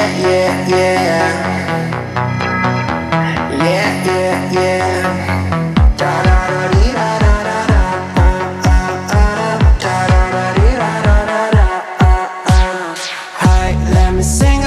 yeah, yeah. Yeah, yeah, yeah. Da da da dee da da da da. Da da da dee da da da da. Hi, let me sing